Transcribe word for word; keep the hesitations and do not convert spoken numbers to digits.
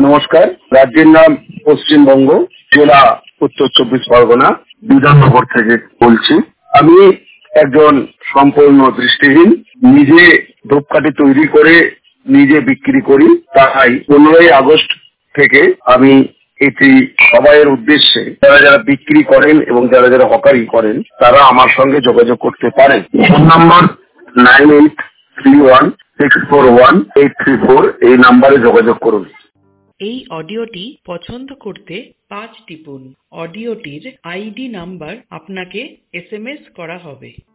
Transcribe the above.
নমস্কার। রাজ্যের নাম পশ্চিমবঙ্গ, জেলা উত্তর চব্বিশ পরগনা, বিধাননগর থেকে বলছি। আমি একজন সম্পূর্ণ দৃষ্টিহীন, নিজে ধূপকাঠি তৈরি করে নিজে বিক্রি করি। তাই পনেরোই আগস্ট থেকে আমি এটি সবাইয়ের উদ্দেশ্যে যারা যারা বিক্রি করেন এবং যারা যারা হকারি করেন তারা আমার সঙ্গে যোগাযোগ করতে পারেন। Phone number nine eight three one six four one eight three four, এই নাম্বারে যোগাযোগ করুন। এই অডিওটি পছন্দ করতে পাঁচ টিপুন। অডিওটির আইডি নাম্বার আপনাকে এস এম এস করা হবে।